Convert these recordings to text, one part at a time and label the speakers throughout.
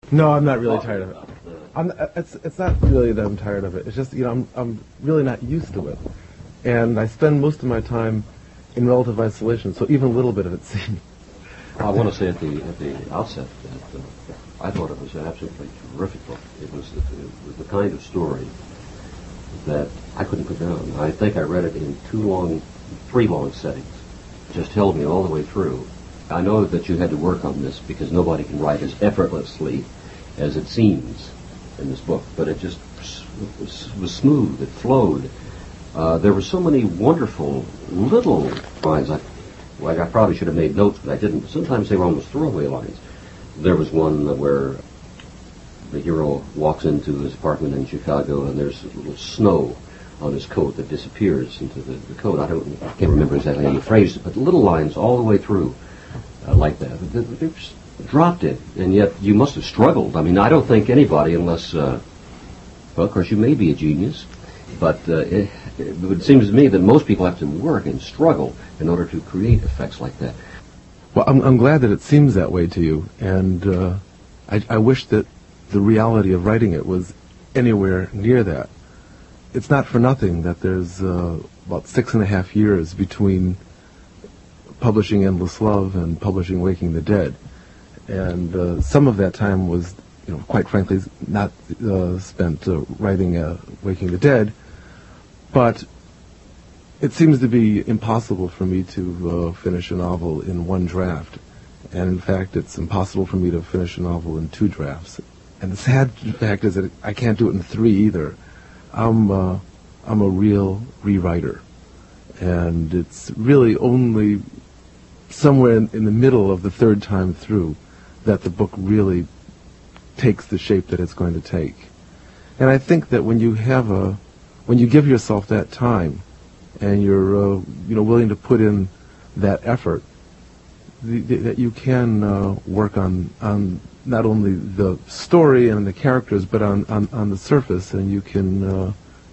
Speaker 1: No, I'm not really tired of it. It's not really that I'm tired of it. It's just, I'm really not used to it. And I spend most of my time in relative isolation, so even a little bit of it seems.
Speaker 2: I want to say at the outset that I thought it was an absolutely terrific book. It was the kind of story that I couldn't put down. I think I read it in three long settings. It just held me all the way through. I know that you had to work on this because nobody can write as effortlessly as it seems in this book, but it just was smooth. It flowed. There were so many wonderful little lines. I probably should have made notes, but I didn't. Sometimes they were almost throwaway lines. There was one where the hero walks into his apartment in Chicago, and there's a little snow on his coat that disappears into the coat. I can't remember exactly how you phrased it, but little lines all the way through like that. They just dropped it, and yet you must have struggled. I mean, I don't think anybody, unless, well, of course, you may be a genius, but it seems to me that most people have to work and struggle in order to create effects like that.
Speaker 1: Well, I'm glad that it seems that way to you, and I wish that the reality of writing it was anywhere near that. It's not for nothing that there's about 6.5 years between publishing Endless Love and publishing Waking the Dead, and some of that time was, quite frankly, not spent writing Waking the Dead, but it seems to be impossible for me to finish a novel in one draft, and in fact it's impossible for me to finish a novel in 2 drafts. And the sad fact is that I can't do it in 3 either. I'm a real rewriter, and it's really only somewhere in the middle of the 3rd time through that the book really takes the shape that it's going to take. And I think that when you give yourself that time, and you're willing to put in that effort, that you can work on not only the story and the characters, but on the surface, and you can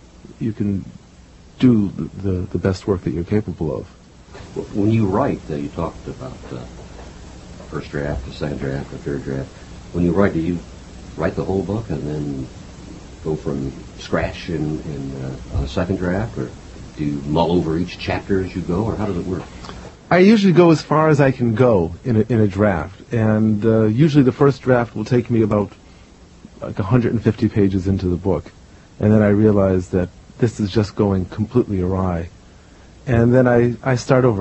Speaker 1: do the best work that you're capable of.
Speaker 2: When you write, you talked about first draft, the second draft, the third draft. When you write, do you write the whole book and then go from scratch in a second draft, or do you mull over each chapter as you go, or how does it work?
Speaker 1: I usually go as far as I can go in a draft, and usually the first draft will take me about 150 pages into the book, and then I realize that this is just going completely awry, and then I start over.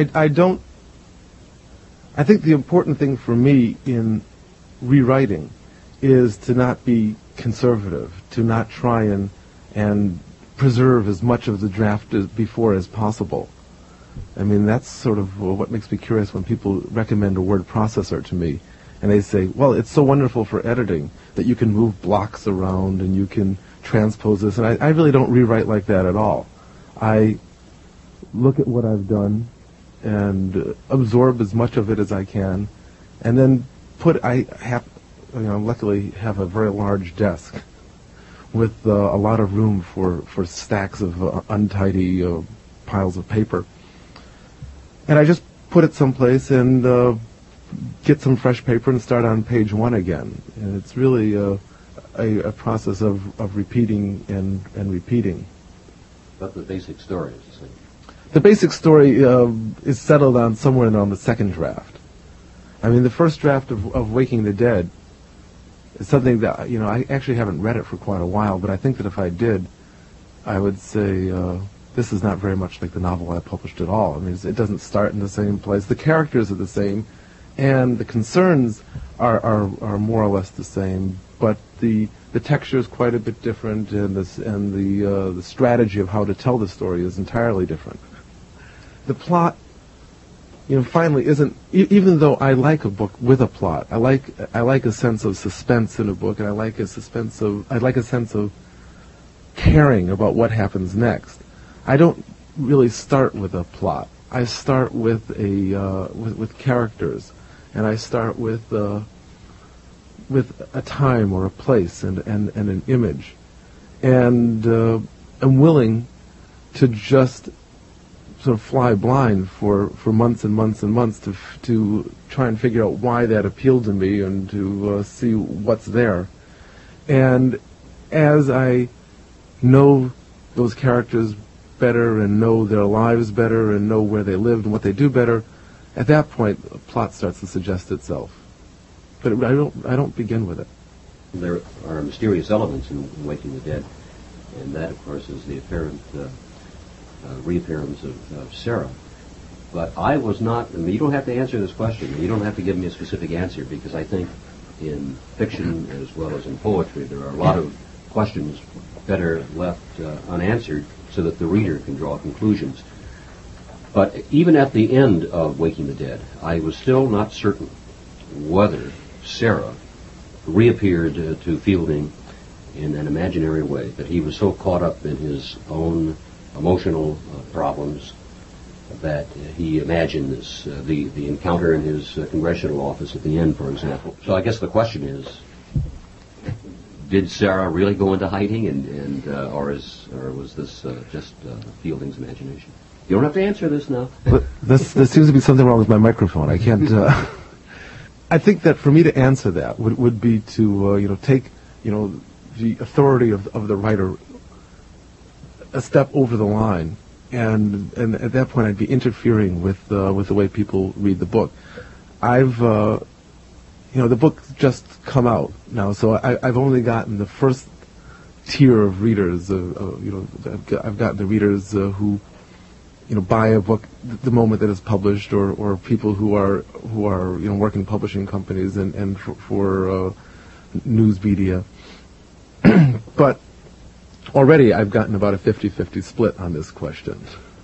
Speaker 1: I think the important thing for me in rewriting is to not be conservative, to not try and preserve as much of the draft as before as possible. I mean, that's sort of what makes me curious when people recommend a word processor to me, and they say, well, it's so wonderful for editing that you can move blocks around and you can transpose this, and I really don't rewrite like that at all. I look at what I've done and absorb as much of it as I can, and then luckily have a very large desk with a lot of room for stacks of untidy piles of paper. And I just put it someplace and get some fresh paper and start on page 1 again. And it's really a process of repeating and repeating.
Speaker 2: But the basic story is the same.
Speaker 1: The basic story is settled on somewhere on the second draft. I mean, the first draft of Waking the Dead is something that, I actually haven't read it for quite a while, but I think that if I did, I would say this is not very much like the novel I published at all. I mean, it doesn't start in the same place. The characters are the same, and the concerns are more or less the same, but the texture is quite a bit different, and the strategy of how to tell the story is entirely different. The plot, finally isn't. Even though I like a book with a plot, I like a sense of suspense in a book, and I like a sense of caring about what happens next. I don't really start with a plot. I start with with characters, and I start with a time or a place and an image, and I'm willing to just sort of fly blind for months and months and months to try and figure out why that appealed to me and to see what's there. And as I know those characters better and know their lives better and know where they lived and what they do better, at that point, the plot starts to suggest itself. But I don't begin with it.
Speaker 2: There are mysterious elements in Waking the Dead, and that, of course, is the apparent reappearance of Sarah. But I was not, I mean, you don't have to answer this question. You don't have to give me a specific answer, because I think in fiction as well as in poetry, there are a lot of questions better left unanswered so that the reader can draw conclusions. But even at the end of Waking the Dead, I was still not certain whether Sarah reappeared to Fielding in an imaginary way, that he was so caught up in his own emotional problems that he imagined this, the encounter in his congressional office at the end, for example. So I guess the question is, did Sarah really go into hiding, or was this just Fielding's imagination? You don't have to answer this now.
Speaker 1: But there seems to be something wrong with my microphone. I can't. I think that for me to answer that would be to take the authority of the writer a step over the line, and at that point I'd be interfering with the way people read the book. The book's just come out now, so I've only gotten the first tier of readers. I've gotten the readers who buy a book the moment that it's published, or people who are work in publishing companies and for news media. But already I've gotten about a 50-50 split on this question.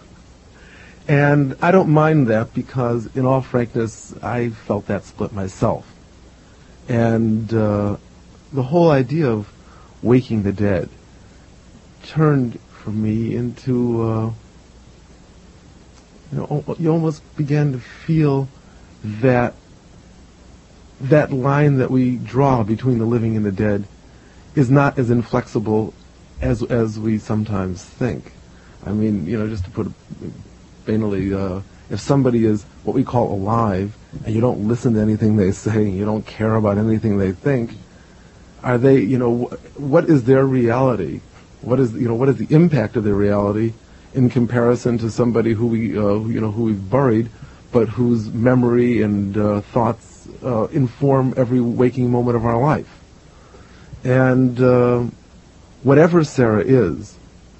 Speaker 1: And I don't mind that, because in all frankness, I felt that split myself. And the whole idea of Waking the Dead turned for me into you almost began to feel that line that we draw between the living and the dead is not as inflexible as we sometimes think. I mean, just to put it banally, if somebody is what we call alive, and you don't listen to anything they say, and you don't care about anything they think, are they, what is their reality? What is the impact of their reality in comparison to somebody who we've buried, but whose memory and thoughts inform every waking moment of our life? And whatever Sarah is,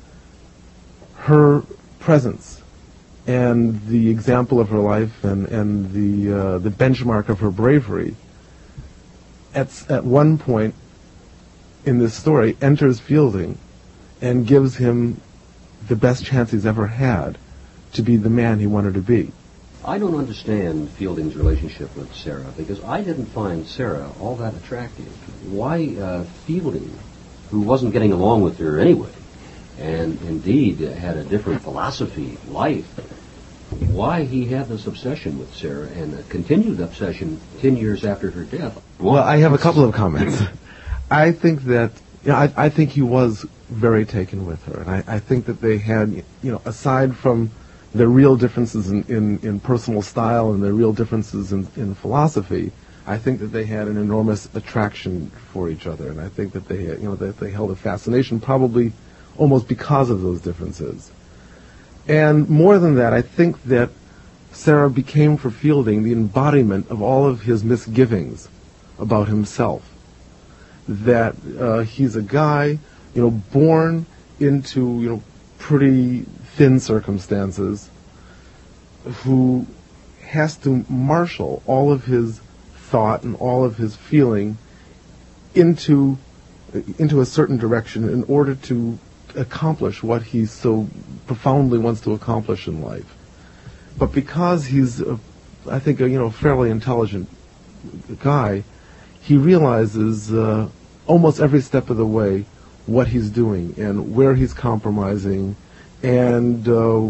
Speaker 1: her presence and the example of her life and the benchmark of her bravery at one point in this story enters Fielding and gives him the best chance he's ever had to be the man he wanted to be.
Speaker 2: I don't understand Fielding's relationship with Sarah, because I didn't find Sarah all that attractive. Why Fielding, who wasn't getting along with her anyway, and indeed had a different philosophy, life, why he had this obsession with Sarah, and a continued obsession 10 years after her death?
Speaker 1: Well, I have a couple of comments. I think that, I think he was very taken with her, and I think that they had, aside from their real differences in personal style and their real differences in philosophy, I think that they had an enormous attraction for each other, and I think that they, that they held a fascination probably almost because of those differences. And more than that, I think that Sarah became for Fielding the embodiment of all of his misgivings about himself. That he's a guy, born into, pretty thin circumstances, who has to marshal all of his thought and all of his feeling into a certain direction in order to accomplish what he so profoundly wants to accomplish in life. But because he's, I think, a fairly intelligent guy, he realizes almost every step of the way what he's doing and where he's compromising, and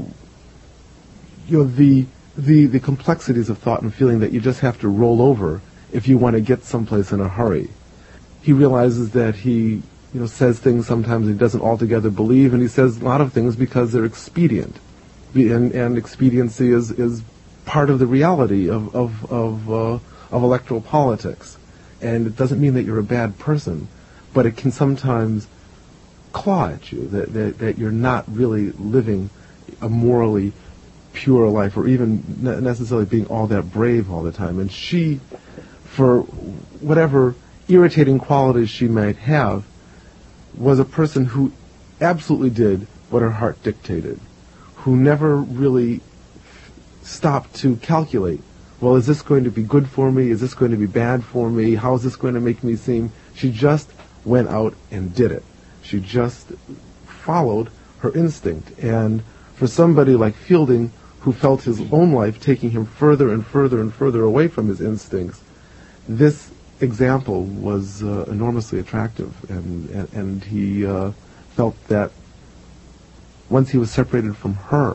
Speaker 1: the complexities of thought and feeling that you just have to roll over if you want to get someplace in a hurry. He realizes that he says things sometimes he doesn't altogether believe, and he says a lot of things because they're expedient. and expediency is part of the reality of electoral politics. And it doesn't mean that you're a bad person, but it can sometimes claw at you, that you're not really living a morally pure life, or even necessarily being all that brave all the time. And she, for whatever irritating qualities she might have, was a person who absolutely did what her heart dictated, who never really stopped to calculate, well, is this going to be good for me? Is this going to be bad for me? How is this going to make me seem? She just went out and did it. She just followed her instinct. And for somebody like Fielding, who felt his own life taking him further and further and further away from his instincts, this example was enormously attractive. And he felt that once he was separated from her,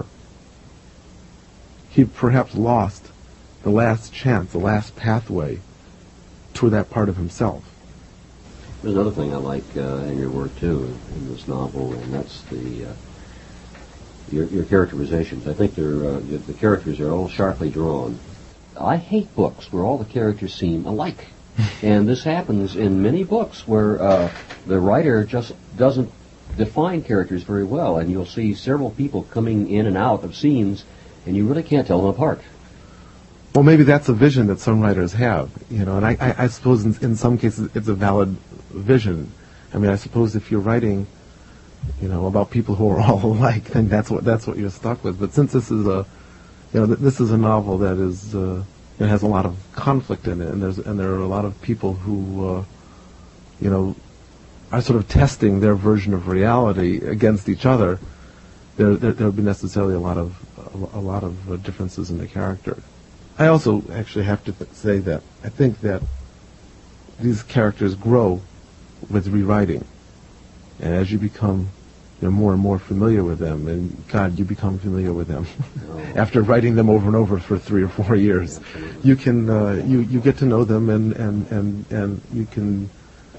Speaker 1: he perhaps lost the last chance, the last pathway toward that part of himself.
Speaker 2: There's another thing I like in your work too, in this novel, and that's your characterizations. I think the characters are all sharply drawn. I hate books where all the characters seem alike, and this happens in many books where the writer just doesn't define characters very well, and you'll see several people coming in and out of scenes, and you really can't tell them apart.
Speaker 1: Well, maybe that's a vision that some writers have, and I suppose in some cases it's a valid vision. I mean, I suppose if you're writing, about people who are all alike, then that's what you're stuck with. But since this is this is a novel that is it has a lot of conflict in it, and there are a lot of people who are sort of testing their version of reality against each other. There would be necessarily a lot of differences in the character. I also actually have to say that I think that these characters grow with rewriting, and as you become more and more familiar with them, and God, you become familiar with them after writing them over and over for 3 or 4 years. You can you get to know them, and you can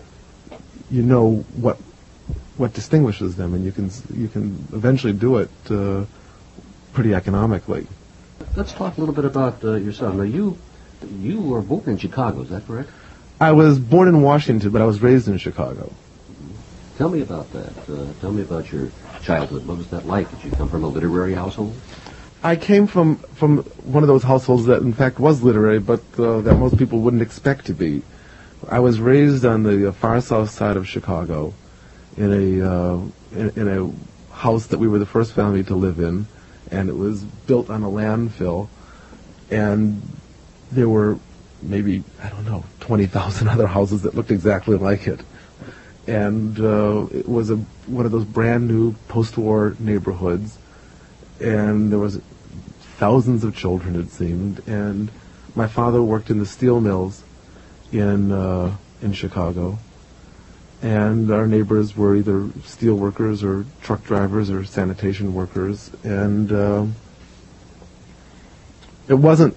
Speaker 1: what distinguishes them, and you can eventually do it pretty economically.
Speaker 2: Let's talk a little bit about yourself. Now, you were born in Chicago, is that correct?
Speaker 1: I was born in Washington, but I was raised in Chicago.
Speaker 2: Tell me about that. Tell me about your childhood. What was that like? Did you come from a literary household?
Speaker 1: I came from one of those households that, in fact, was literary, but that most people wouldn't expect to be. I was raised on the far south side of Chicago, in a house that we were the first family to live in, and it was built on a landfill, and there were maybe, 20,000 other houses that looked exactly like it. And it was one of those brand new post-war neighborhoods, and there was thousands of children, it seemed, and my father worked in the steel mills in Chicago, and our neighbors were either steel workers or truck drivers or sanitation workers, and it wasn't,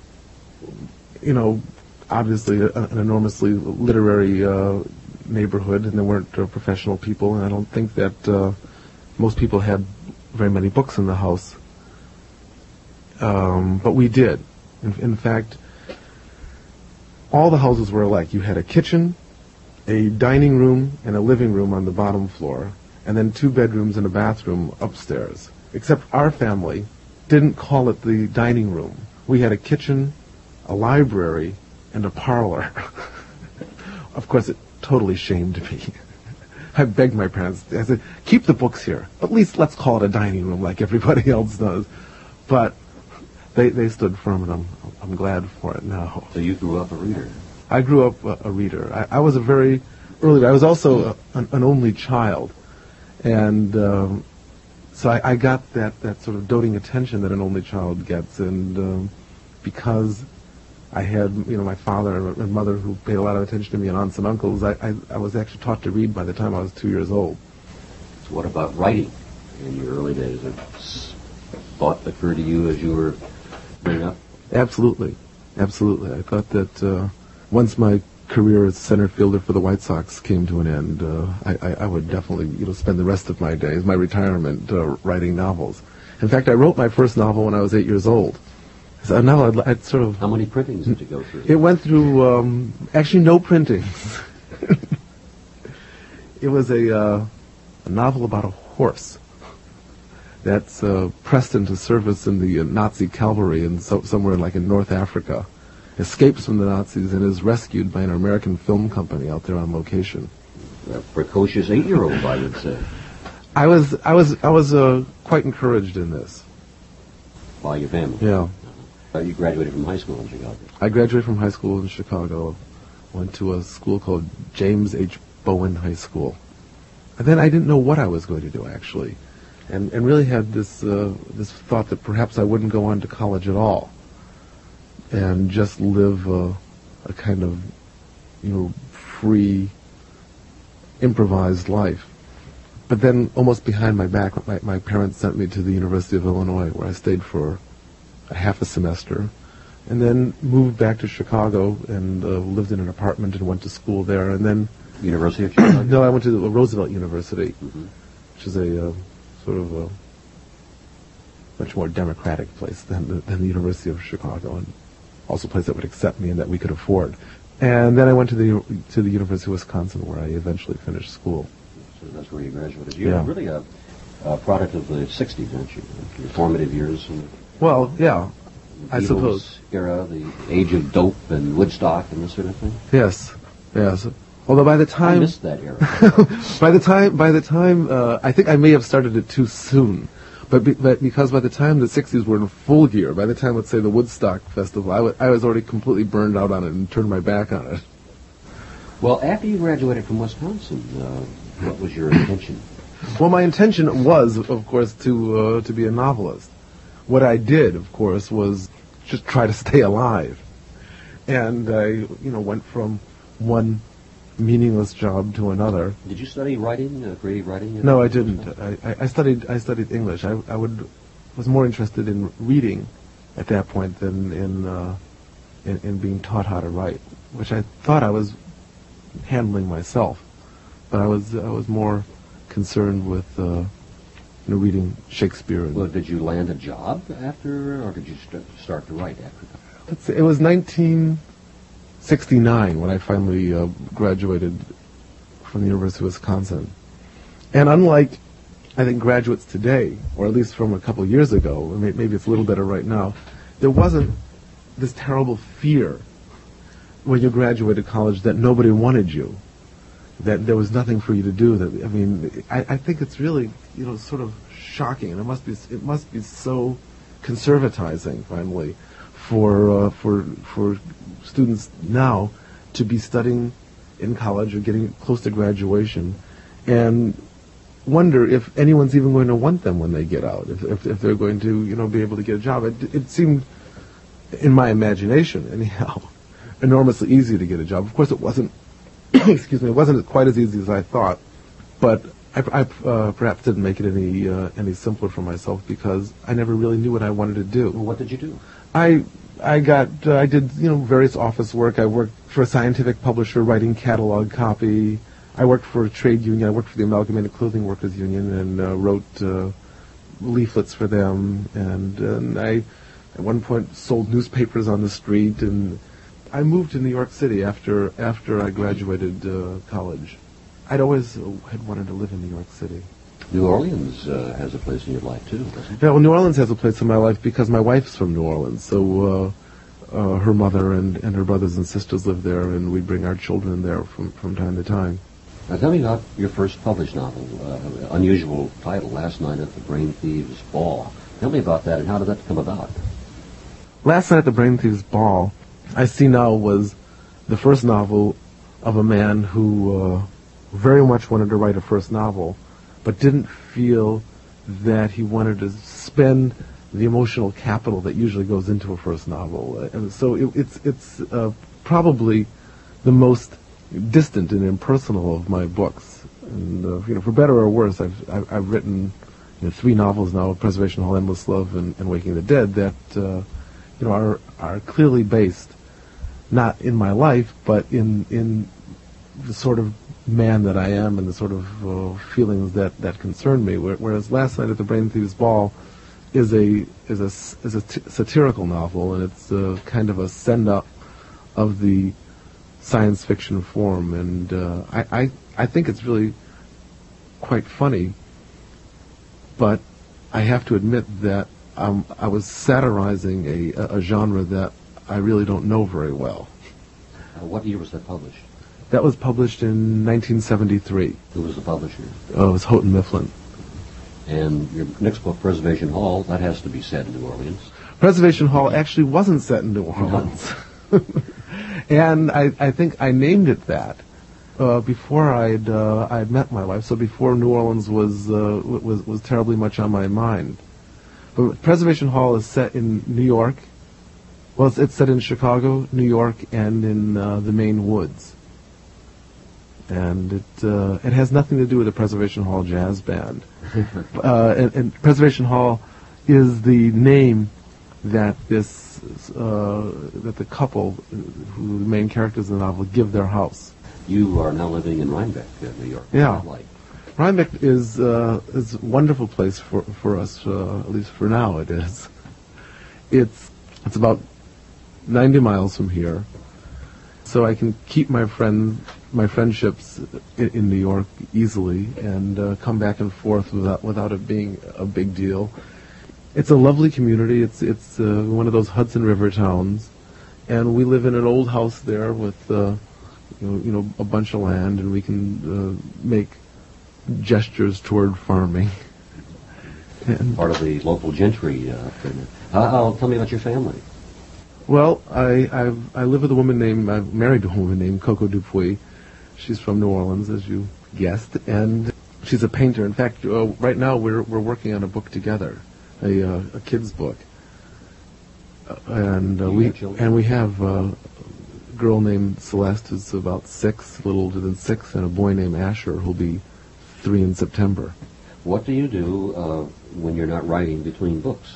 Speaker 1: obviously an enormously literary neighborhood, and there weren't professional people, and I don't think that most people had very many books in the house, but we did. In fact, all the houses were alike. You had a kitchen, a dining room, and a living room on the bottom floor, and then 2 bedrooms and a bathroom upstairs. Except our family didn't call it the dining room. We had a kitchen, a library, and a parlor. Of course, it totally shamed me. I begged my parents, I said, keep the books here. At least let's call it a dining room like everybody else does. But they stood firm, and I'm glad for it now.
Speaker 2: So you grew up a reader?
Speaker 1: I grew up a reader. I was I was also an only child. And so I got that sort of doting attention that an only child gets. And because I had, my father and mother who paid a lot of attention to me, and aunts and uncles, I was actually taught to read by the time I was 2 years old.
Speaker 2: So what about writing in your early days? Did thought occur to you as you were growing up?
Speaker 1: Absolutely. Absolutely. I thought that once my career as center fielder for the White Sox came to an end, I would definitely, spend the rest of my days, my retirement, writing novels. In fact, I wrote my first novel when I was 8 years old. So now I'd sort of...
Speaker 2: How many printings did you go through?
Speaker 1: It went through, actually no printings. It was a novel about a horse that's pressed into service in the Nazi cavalry in somewhere like in North Africa, escapes from the Nazis and is rescued by an American film company out there on location.
Speaker 2: A precocious 8-year-old, I would say.
Speaker 1: I was quite encouraged in this.
Speaker 2: By your family?
Speaker 1: Yeah.
Speaker 2: You graduated from high school in Chicago?
Speaker 1: I graduated from high school in Chicago, went to a school called James H. Bowen High School. And then I didn't know what I was going to do, actually. And really had this thought that perhaps I wouldn't go on to college at all and just live a kind of, free, improvised life. But then, almost behind my back, my parents sent me to the University of Illinois, where I stayed for half a semester, and then moved back to Chicago and lived in an apartment and went to school there. And then
Speaker 2: University of Chicago?
Speaker 1: No, I went to Roosevelt University, which is a sort of a much more democratic place than the University of Chicago, and also a place that would accept me and that we could afford. And then I went to the University of Wisconsin, where I eventually finished school.
Speaker 2: So that's where you graduated. You're really a product of the 60s, aren't you? Your formative years.
Speaker 1: Well, yeah, I
Speaker 2: Beatles
Speaker 1: suppose.
Speaker 2: Era, the age of dope and Woodstock and this sort of thing.
Speaker 1: Yes. Although by the time
Speaker 2: I missed that era.
Speaker 1: by the time I think I may have started it too soon, but because by the time the 60s were in full gear, by the time, let's say, the Woodstock Festival, I was already completely burned out on it and turned my back on it.
Speaker 2: Well, after you graduated from Wisconsin, what was your intention?
Speaker 1: Well, my intention was, of course, to be a novelist. What I did, of course, was just try to stay alive, and I, went from one meaningless job to another.
Speaker 2: Did you study writing, creative writing?
Speaker 1: No, I didn't. I studied English. I was more interested in reading at that point than in being taught how to write, which I thought I was handling myself, but I was more concerned with reading Shakespeare.
Speaker 2: Well, did you land a job after, or did you start to write after that?
Speaker 1: It was 1969 when I finally graduated from the University of Wisconsin. And unlike, I think, graduates today, or at least from a couple of years ago, maybe it's a little better right now, there wasn't this terrible fear when you graduated college that nobody wanted you, that there was nothing for you to do. I think it's really, sort of shocking, and it must be so conservatizing, finally, for students now to be studying in college or getting close to graduation, and wonder if anyone's even going to want them when they get out, if they're going to be able to get a job. It seemed, in my imagination anyhow, enormously easy to get a job. Of course, it wasn't. Excuse me. It wasn't quite as easy as I thought, but I perhaps didn't make it any simpler for myself because I never really knew what I wanted to do.
Speaker 2: Well, what did you do?
Speaker 1: I did various office work. I worked for a scientific publisher writing catalog copy. I worked for a trade union. I worked for the Amalgamated Clothing Workers Union and wrote leaflets for them. And I, at one point, sold newspapers on the street. And I moved to New York City after I graduated college. I'd always had wanted to live in New York City.
Speaker 2: New Orleans has a place in your life, too, doesn't it?
Speaker 1: Yeah, well, New Orleans has a place in my life because my wife's from New Orleans. So her mother and her brothers and sisters live there, and we bring our children there from time to time.
Speaker 2: Now, tell me about your first published novel, unusual title, Last Night at the Brain Thieves' Ball. Tell me about that, and how did that come about?
Speaker 1: Last Night at the Brain Thieves' Ball, I see now, was the first novel of a man who very much wanted to write a first novel, but didn't feel that he wanted to spend the emotional capital that usually goes into a first novel. And so it's probably the most distant and impersonal of my books. And for better or worse, I've written 3 novels now: Preservation Hall, Endless Love, and Waking the Dead, that are clearly based not in my life, but in the sort of man that I am and the sort of feelings that concern me. Whereas Last Night at the Brain Thieves' Ball satirical novel, and it's kind of a send up of the science fiction form, and I think it's really quite funny. But I have to admit that I was satirizing a genre that I really don't know very well.
Speaker 2: What year was that published?
Speaker 1: That was published in 1973.
Speaker 2: Who was the publisher?
Speaker 1: Oh, it was Houghton Mifflin.
Speaker 2: And your next book, Preservation Hall, that has to be set in New Orleans.
Speaker 1: Preservation Hall actually wasn't set in New Orleans. And I think I named it that before I'd met my wife, so before New Orleans was terribly much on my mind. But Preservation Hall is set in New York. Well, it's set in Chicago, New York, and in the Maine woods. And it has nothing to do with the Preservation Hall Jazz Band. And Preservation Hall is the name that that the couple, who the main characters in the novel, give their house.
Speaker 2: You are now living in Rhinebeck, New York.
Speaker 1: Yeah. Rhinebeck is a wonderful place for us, at least for now it is. It's about 90 miles from here, so I can keep my friendships in New York easily and come back and forth without it being a big deal. It's a lovely community. It's one of those Hudson River towns, and we live in an old house there with a bunch of land, and we can make gestures toward farming. And
Speaker 2: part of the local gentry. Tell me about your family.
Speaker 1: Well, I live with I'm married to a woman named Coco Dupuis. She's from New Orleans, as you guessed, and she's a painter. In fact, right now we're working on a book together, a kid's book, and we have a girl named Celeste who's about 6, a little older than 6, and a boy named Asher who'll be 3 in September.
Speaker 2: What do you do when you're not writing between books?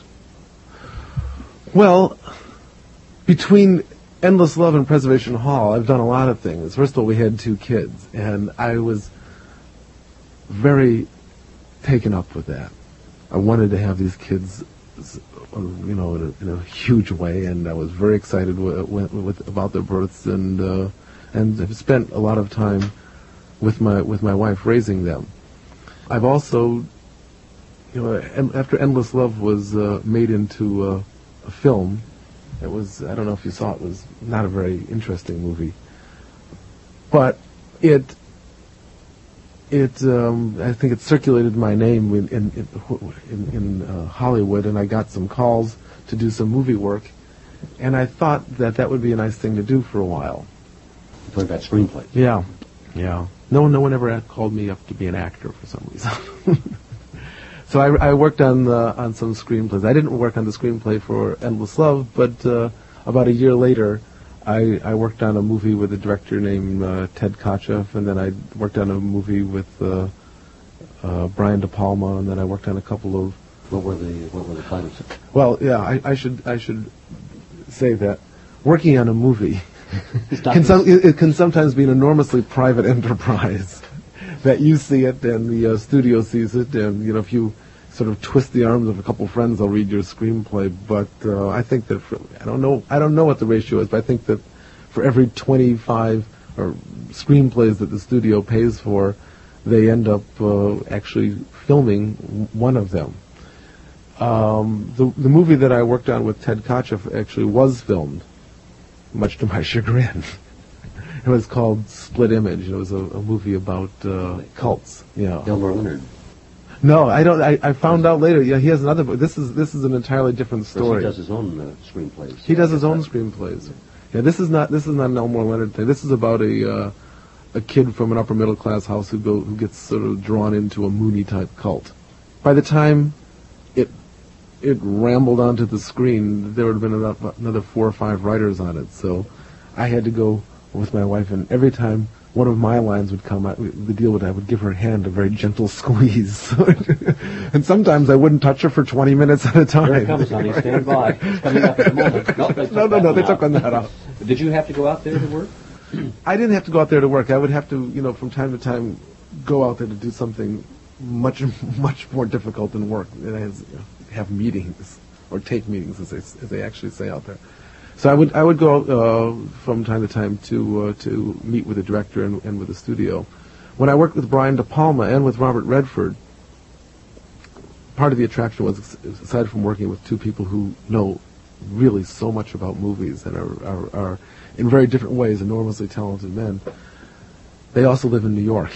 Speaker 1: Well, between Endless Love and Preservation Hall, I've done a lot of things. First of all, we had 2 kids, and I was very taken up with that. I wanted to have these kids, in a huge way, and I was very excited about their births, and have spent a lot of time with my wife raising them. I've also, after Endless Love was made into a film. It was, I don't know if you saw it, was not a very interesting movie. But I think it circulated my name in Hollywood, and I got some calls to do some movie work, and I thought that would be a nice thing to do for a while.
Speaker 2: You're talking about screenplays?
Speaker 1: Yeah. No one ever called me up to be an actor for some reason. So I worked on some screenplays. I didn't work on the screenplay for Endless Love, but about a year later, I worked on a movie with a director named Ted Kotcheff, and then I worked on a movie with Brian De Palma, and then I worked on a couple of.
Speaker 2: What were the titles?
Speaker 1: Well, yeah, I should say that working on a movie it can sometimes be an enormously private enterprise. That you see it and the studio sees it, and if you sort of twist the arms of a couple friends, they'll read your screenplay. But I think that I don't know what the ratio is, but I think that for every 25 screenplays that the studio pays for, they end up actually filming one of them. The movie that I worked on with Ted Kotcheff actually was filmed, much to my chagrin. It was called Split Image. It was a movie about cults. Yeah.
Speaker 2: Delmore Leonard.
Speaker 1: No, I don't. I found out later. Yeah, he has another book. This is an entirely different story.
Speaker 2: He does his own screenplays.
Speaker 1: He does his own screenplays. Yeah, this is not an Elmore Leonard thing. This is about a kid from an upper middle class house who gets sort of drawn into a Mooney type cult. By the time it rambled onto the screen, there would have been another 4 or 5 writers on it. So I had to go with my wife, and every time one of my lines would come, I would give her hand a very gentle squeeze. And sometimes I wouldn't touch her for 20 minutes at a time.
Speaker 2: Here it comes, honey. Stand by. It's coming up in a moment.
Speaker 1: No, they took that out.
Speaker 2: Did you have to go out there to work?
Speaker 1: I didn't have to go out there to work. I would have to, from time to time, go out there to do something much more difficult than work. It have meetings or take meetings, as they actually say out there. So I would go from time to time to meet with the director and with the studio. When I worked with Brian De Palma and with Robert Redford, part of the attraction was, aside from working with two people who know really so much about movies and are in very different ways enormously talented men, they also live in New York.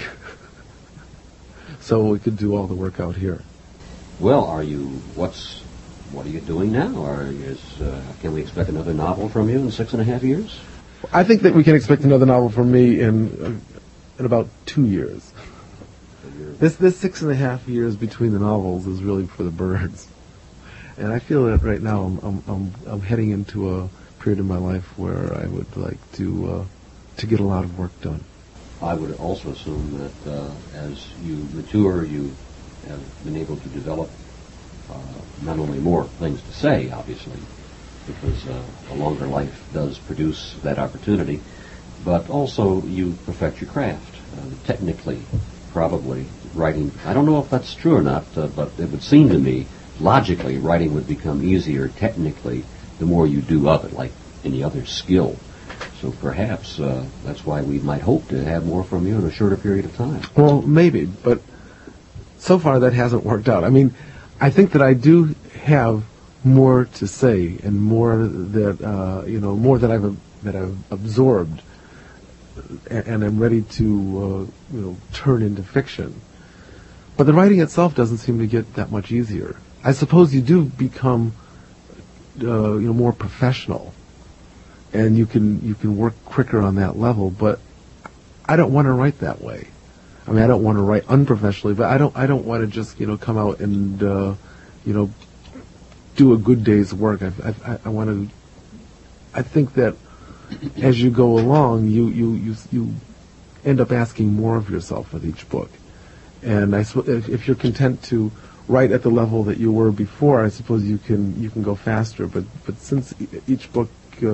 Speaker 1: So we could do all the work out here.
Speaker 2: Well, what are you doing now? Can we expect another novel from you in 6.5 years?
Speaker 1: I think that we can expect another novel from me in about 2 years. This 6.5 years between the novels is really for the birds, and I feel that right now I'm heading into a period in my life where I would like to get a lot of work done.
Speaker 2: I would also assume that as you mature, you have been able to develop not only more things to say, obviously, because a longer life does produce that opportunity, but also you perfect your craft. Technically, probably, writing, I don't know if that's true or not, but it would seem to me, logically, writing would become easier technically the more you do of it, like any other skill. So perhaps that's why we might hope to have more from you in a shorter period of time.
Speaker 1: Well, maybe, but so far that hasn't worked out. I mean, I think that I do have more to say and more that more that I've absorbed, and I'm ready to turn into fiction. But the writing itself doesn't seem to get that much easier. I suppose you do become more professional, and you can work quicker on that level. But I don't want to write that way. I mean, I don't want to write unprofessionally, but I don't want to just come out and do a good day's work. I want to. I think that as you go along, you end up asking more of yourself with each book, and if you're content to write at the level that you were before, I suppose you can go faster. But since each book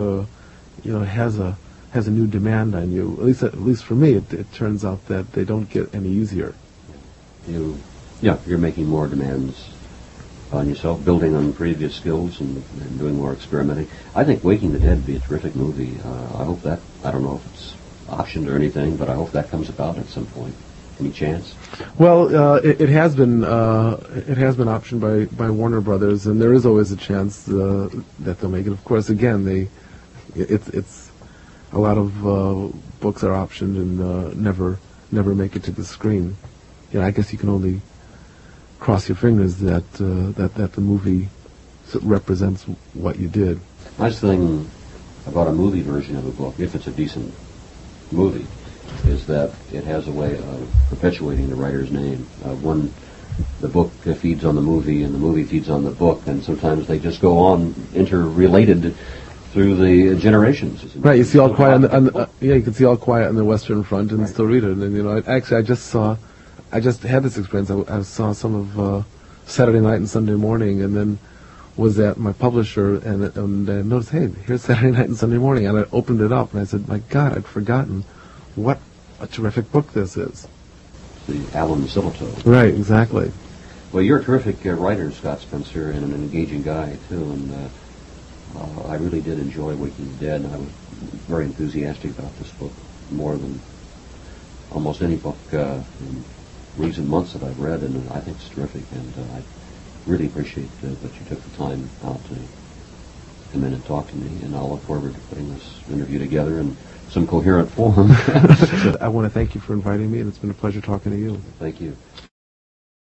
Speaker 1: has a new demand on you, at least for me, it turns out that they don't get any easier.
Speaker 2: You're making more demands on yourself, building on previous skills and doing more experimenting. I think Waking the Dead would be a terrific movie. I hope that, I don't know if it's optioned or anything, but I hope that comes about at some point. Any chance?
Speaker 1: Well, it has been optioned by Warner Brothers, and there is always a chance that they'll make it. Of course, again, it's a lot of books are optioned and never make it to the screen. I guess you can only cross your fingers that the movie represents what you did.
Speaker 2: Nice thing about a movie version of a book, if it's a decent movie, is that it has a way of perpetuating the writer's name. The book feeds on the movie, and the movie feeds on the book, and sometimes they just go on interrelated through the generations.
Speaker 1: Right, you see All Quiet you can see All Quiet on the Western Front and still read it. And I just had this experience. I saw some of Saturday Night and Sunday Morning, and then was at my publisher and I noticed, hey, here's Saturday Night and Sunday Morning, and I opened it up and I said, my God, I'd forgotten what a terrific book this is.
Speaker 2: The Alan Sillitoe.
Speaker 1: Right, exactly.
Speaker 2: Well, you're a terrific writer, Scott Spencer, and an engaging guy, too, and I really did enjoy Waking the Dead, and I was very enthusiastic about this book, more than almost any book in recent months that I've read, and I think it's terrific, and I really appreciate that you took the time out to come in and talk to me, and I'll look forward to putting this interview together in some coherent form.
Speaker 1: I want to thank you for inviting me, and it's been a pleasure talking to you.
Speaker 2: Thank you.